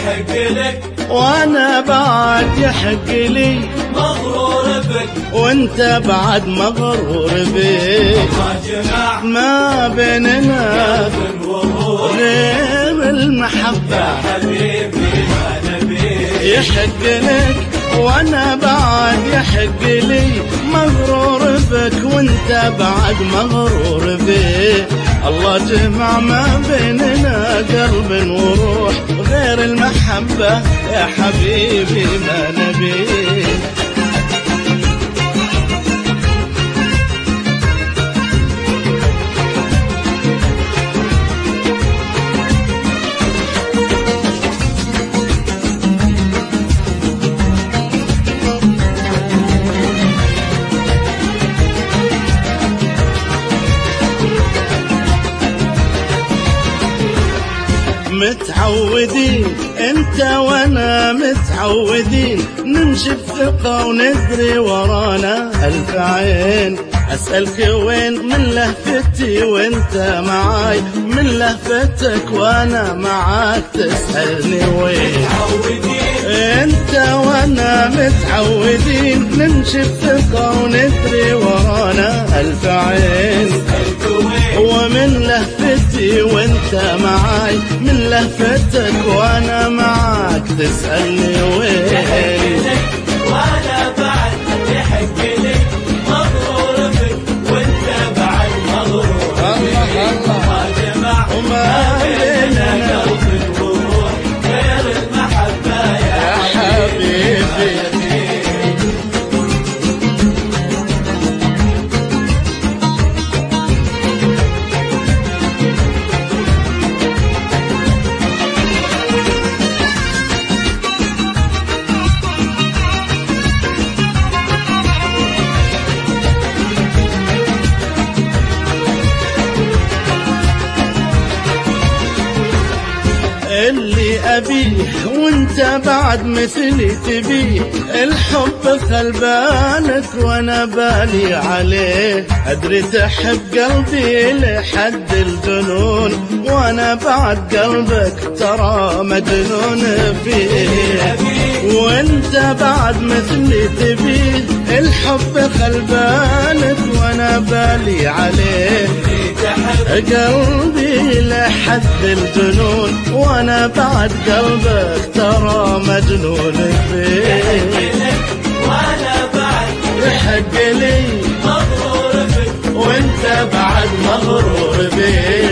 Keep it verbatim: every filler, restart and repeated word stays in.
يحق لك وانا بعد يحق لي مغرور بك وانت بعد مغرور بك. ما جمع ما بيننا قلب وروح غير المحبة يا حبيبي ما نبي. يحق لك وانا بعد يحق لي مغرور بك وانت بعد مغرور بك. الله جمع ما بيننا قلب وروح غير المحبة يا حبيبي ما نبي. متعودين انت وانا متعودين نمشي بثقة وندري ورانا الف عين. اسألك وين من لهفتي وانت معاي من لهفتك وانا معاك تسألني وين. انت وانا متعودين نمشي بثقة وندري ورانا الف عين. ومن لهفتي وانت معاي من لهفتك وانا معاك تسألني وين. وانا بعد يحق لك مغرور بك وانت بعد مغرور بك. ما جمع ما بيننا قلب وروح غير المحبة يا حبيبي. اللي أبيه وانت بعد مثلي تبيه الحب خل بالك وانا بالي عليه. أدري تحب قلبي لحد الجنون وانا بعد قلبك ترى مجنون فيه. وانت بعد مثلي تبيه الحب خل بالك وانا بالي عليه. قلبي لحد الجنون وانا بعد قلبك ترى مجنون فيه. وانا بعد يحق لي مغرور بك وانت بعد مغرور بي.